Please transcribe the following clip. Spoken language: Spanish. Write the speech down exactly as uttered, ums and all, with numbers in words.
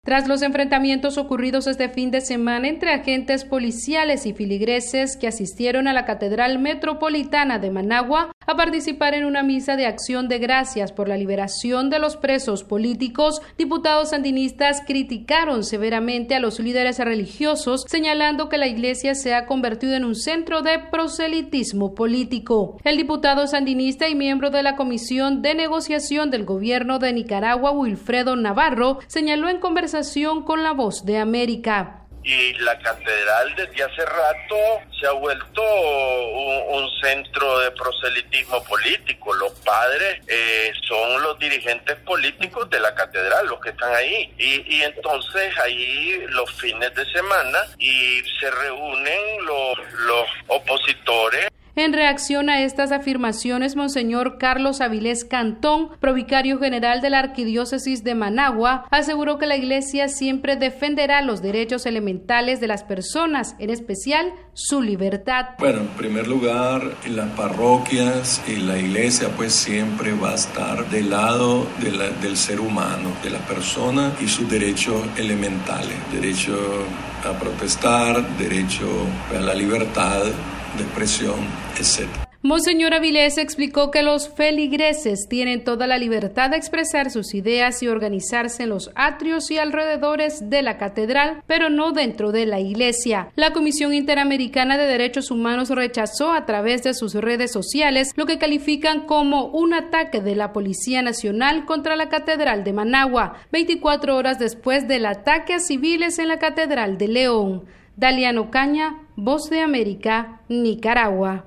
Tras los enfrentamientos ocurridos este fin de semana entre agentes policiales y filigreses que asistieron a la Catedral Metropolitana de Managua a participar en una misa de acción de gracias por la liberación de los presos políticos, diputados sandinistas criticaron severamente a los líderes religiosos, señalando que la iglesia se ha convertido en un centro de proselitismo político. El diputado sandinista y miembro de la Comisión de Negociación del Gobierno de Nicaragua, Wilfredo Navarro, señaló en conversación con La Voz de América. Y la catedral desde hace rato se ha vuelto un, un centro de proselitismo político. Los padres eh, son los dirigentes políticos de la catedral, los que están ahí. Y, y entonces ahí los fines de semana y se reúnen los, los opositores. En reacción a estas afirmaciones, Monseñor Carlos Avilés Cantón, provicario general de la Arquidiócesis de Managua, aseguró que la Iglesia siempre defenderá los derechos elementales de las personas, en especial su libertad. Bueno, en primer lugar, las parroquias y la Iglesia pues siempre va a estar del lado de la, del ser humano, de la persona y sus derechos elementales, derecho a protestar, derecho a la libertad de expresión, etcétera. Monseñor Avilés explicó que los feligreses tienen toda la libertad de expresar sus ideas y organizarse en los atrios y alrededores de la catedral, pero no dentro de la iglesia. La Comisión Interamericana de Derechos Humanos rechazó a través de sus redes sociales lo que califican como un ataque de la Policía Nacional contra la Catedral de Managua, veinticuatro horas después del ataque a civiles en la Catedral de León. Daliano Caña, Voz de América, Nicaragua.